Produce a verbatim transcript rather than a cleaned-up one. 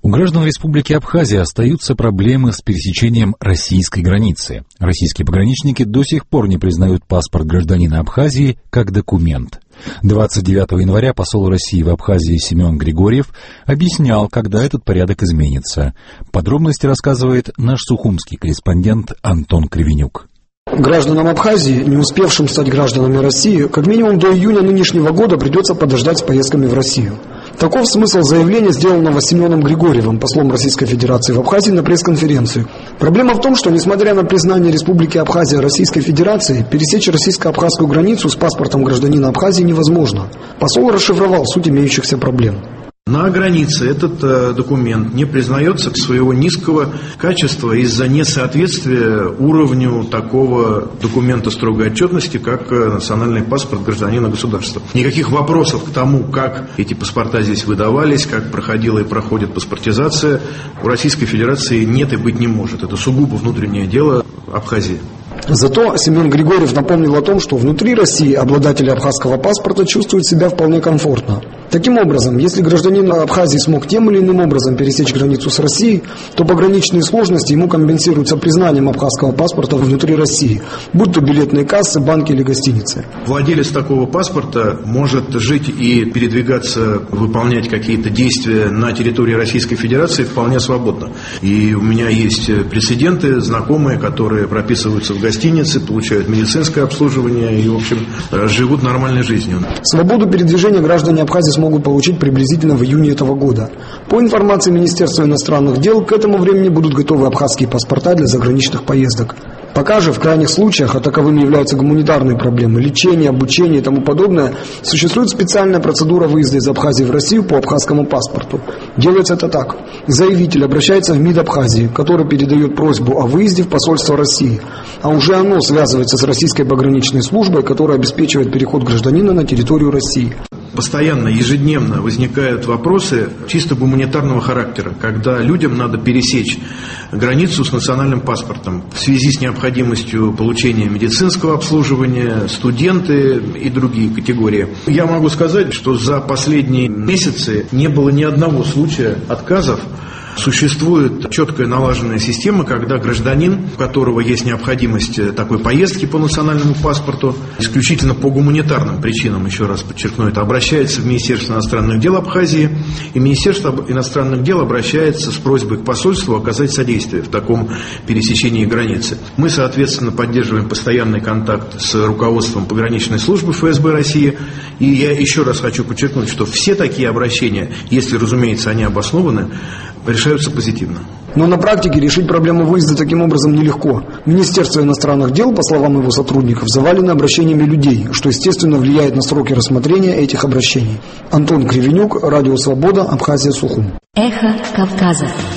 У граждан Республики Абхазия остаются проблемы с пересечением российской границы. Российские пограничники до сих пор не признают паспорт гражданина Абхазии как документ. двадцать девятого января посол России в Абхазии Семен Григорьев объяснял, когда этот порядок изменится. Подробности рассказывает наш сухумский корреспондент Антон Кривенюк. Гражданам Абхазии, не успевшим стать гражданами России, как минимум до июня нынешнего года придется подождать с поездками в Россию. Таков смысл заявления, сделанного Семеном Григорьевым, послом Российской Федерации в Абхазии, на пресс-конференции. Проблема в том, что, несмотря на признание Республики Абхазия Российской Федерацией, пересечь российско-абхазскую границу с паспортом гражданина Абхазии невозможно. Посол расшифровал суть имеющихся проблем. На границе этот э, документ не признается своего низкого качества из-за несоответствия уровню такого документа строгой отчетности, как э, национальный паспорт гражданина государства. Никаких вопросов к тому, как эти паспорта здесь выдавались, как проходила и проходит паспортизация, у Российской Федерации нет и быть не может. Это сугубо внутреннее дело Абхазии. Зато Семен Григорьев напомнил о том, что внутри России обладатели абхазского паспорта чувствуют себя вполне комфортно. Таким образом, если гражданин Абхазии смог тем или иным образом пересечь границу с Россией, то пограничные сложности ему компенсируются признанием абхазского паспорта внутри России, будь то билетные кассы, банки или гостиницы. Владелец такого паспорта может жить и передвигаться, выполнять какие-то действия на территории Российской Федерации вполне свободно. И у меня есть прецеденты, знакомые, которые прописываются в гостинице, получают медицинское обслуживание и, в общем, живут нормальной жизнью. Свободу передвижения граждане Абхазии смогут получить приблизительно в июне этого года. По информации Министерства иностранных дел, к этому времени будут готовы абхазские паспорта для заграничных поездок. Пока же в крайних случаях, а таковыми являются гуманитарные проблемы, лечение, обучение и тому подобное, существует специальная процедура выезда из Абхазии в Россию по абхазскому паспорту. Делается это так. Заявитель обращается в МИД Абхазии, который передает просьбу о выезде в посольство России, а уже оно связывается с российской пограничной службой, которая обеспечивает переход гражданина на территорию России. Постоянно, ежедневно возникают вопросы чисто гуманитарного характера, когда людям надо пересечь границу с национальным паспортом в связи с необходимостью получения медицинского обслуживания, студенты и другие категории. Я могу сказать, что за последние месяцы не было ни одного случая отказов. Существует четкая налаженная система, когда гражданин, у которого есть необходимость такой поездки по национальному паспорту, исключительно по гуманитарным причинам, еще раз подчеркну это, обращается в Министерство иностранных дел Абхазии, и Министерство иностранных дел обращается с просьбой к посольству оказать содействие в таком пересечении границы. Мы, соответственно, поддерживаем постоянный контакт с руководством пограничной службы эф эс бэ России, и я еще раз хочу подчеркнуть, что все такие обращения, если, разумеется, они обоснованы, решаются позитивно. Но на практике решить проблему выезда таким образом нелегко. Министерство иностранных дел, по словам его сотрудников, завалено обращениями людей, что, естественно, влияет на сроки рассмотрения этих обращений. Антон Кривенюк, Радио Свобода, Абхазия, Сухум. Эхо Кавказа.